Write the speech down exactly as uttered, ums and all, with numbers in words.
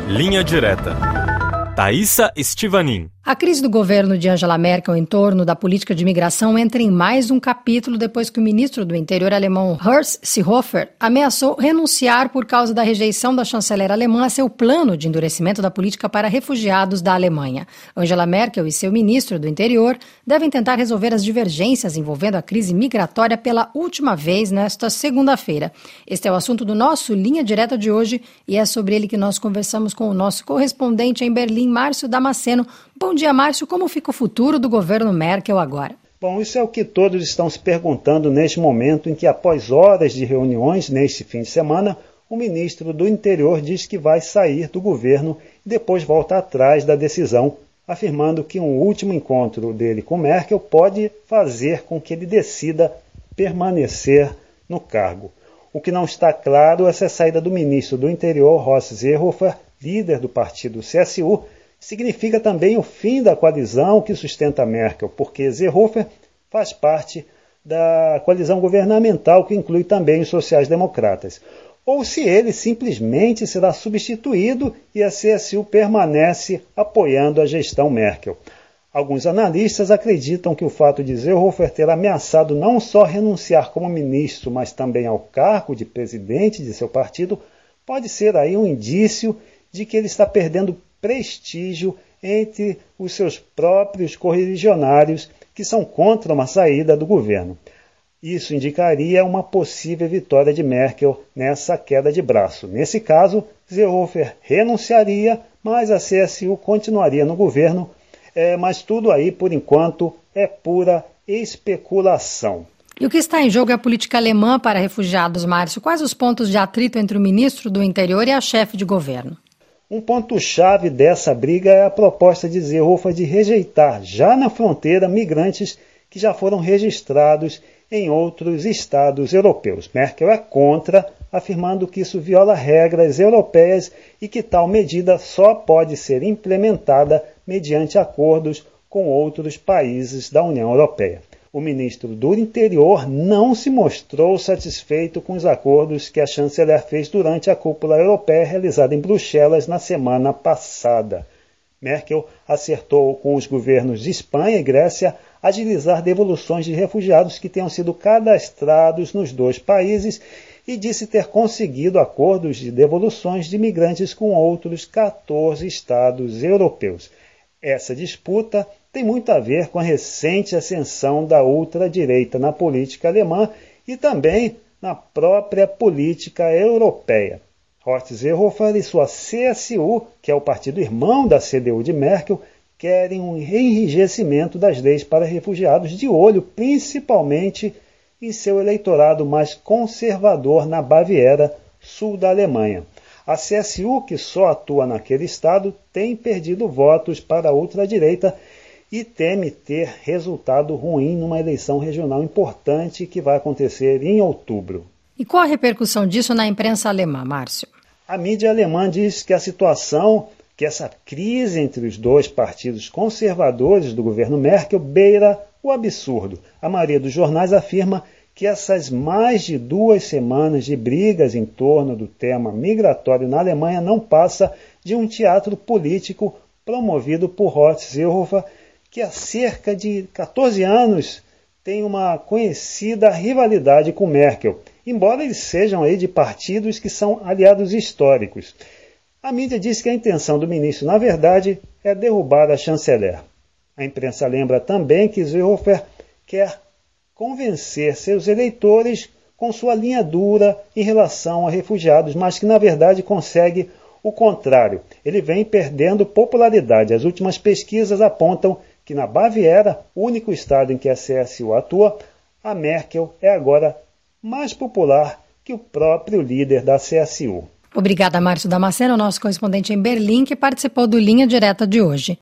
Linha Direta. Thaisa Estivanin. A crise do governo de Angela Merkel em torno da política de imigração entra em mais um capítulo depois que o ministro do Interior alemão Horst Seehofer ameaçou renunciar por causa da rejeição da chanceler alemã a seu plano de endurecimento da política para refugiados da Alemanha. Angela Merkel e seu ministro do Interior devem tentar resolver as divergências envolvendo a crise migratória pela última vez nesta segunda-feira. Este é o assunto do nosso Linha Direta de hoje e é sobre ele que nós conversamos com o nosso correspondente em Berlim, Márcio Damasceno. Bom dia, Márcio. Como fica o futuro do governo Merkel agora? Bom, isso é o que todos estão se perguntando neste momento em que, após horas de reuniões neste fim de semana, o ministro do Interior diz que vai sair do governo e depois volta atrás da decisão, afirmando que um último encontro dele com Merkel pode fazer com que ele decida permanecer no cargo. O que não está claro é se a saída do ministro do Interior, Horst Seehofer, líder do partido C S U, significa também o fim da coalizão que sustenta Merkel, porque Seehofer faz parte da coalizão governamental que inclui também os sociais-democratas. Ou se ele simplesmente será substituído e a C S U permanece apoiando a gestão Merkel. Alguns analistas acreditam que o fato de Seehofer ter ameaçado não só renunciar como ministro, mas também ao cargo de presidente de seu partido, pode ser aí um indício de que ele está perdendo prestígio entre os seus próprios correligionários que são contra uma saída do governo. Isso indicaria uma possível vitória de Merkel nessa queda de braço. Nesse caso, Seehofer renunciaria, mas a C S U continuaria no governo, é, mas tudo aí, por enquanto, é pura especulação. E o que está em jogo é a política alemã para refugiados, Márcio. Quais os pontos de atrito entre o ministro do Interior e a chefe de governo? Um ponto-chave dessa briga é a proposta de Seehofer de rejeitar, já na fronteira, migrantes que já foram registrados em outros estados europeus. Merkel é contra, afirmando que isso viola regras europeias e que tal medida só pode ser implementada mediante acordos com outros países da União Europeia. O ministro do Interior não se mostrou satisfeito com os acordos que a chanceler fez durante a cúpula europeia realizada em Bruxelas na semana passada. Merkel acertou com os governos de Espanha e Grécia agilizar devoluções de refugiados que tenham sido cadastrados nos dois países e disse ter conseguido acordos de devoluções de imigrantes com outros catorze estados europeus. Essa disputa tem muito a ver com a recente ascensão da ultradireita na política alemã e também na própria política europeia. Horst Seehofer e sua C S U, que é o partido irmão da C D U de Merkel, querem um enrijecimento das leis para refugiados, de olho principalmente em seu eleitorado mais conservador na Baviera, sul da Alemanha. A C S U, que só atua naquele estado, tem perdido votos para a ultradireita e teme ter resultado ruim numa eleição regional importante que vai acontecer em outubro. E qual a repercussão disso na imprensa alemã, Márcio? A mídia alemã diz que a situação, que essa crise entre os dois partidos conservadores do governo Merkel beira o absurdo. A maioria dos jornais afirma que essas mais de duas semanas de brigas em torno do tema migratório na Alemanha não passa de um teatro político promovido por Horst Seehofer, que há cerca de catorze anos tem uma conhecida rivalidade com Merkel, embora eles sejam aí de partidos que são aliados históricos. A mídia diz que a intenção do ministro, na verdade, é derrubar a chanceler. A imprensa lembra também que Seehofer quer convencer seus eleitores com sua linha dura em relação a refugiados, mas que, na verdade, consegue o contrário. Ele vem perdendo popularidade. As últimas pesquisas apontam que na Baviera, o único estado em que a C S U atua, a Merkel é agora mais popular que o próprio líder da C S U. Obrigada, Márcio Damasceno, nosso correspondente em Berlim, que participou do Linha Direta de hoje.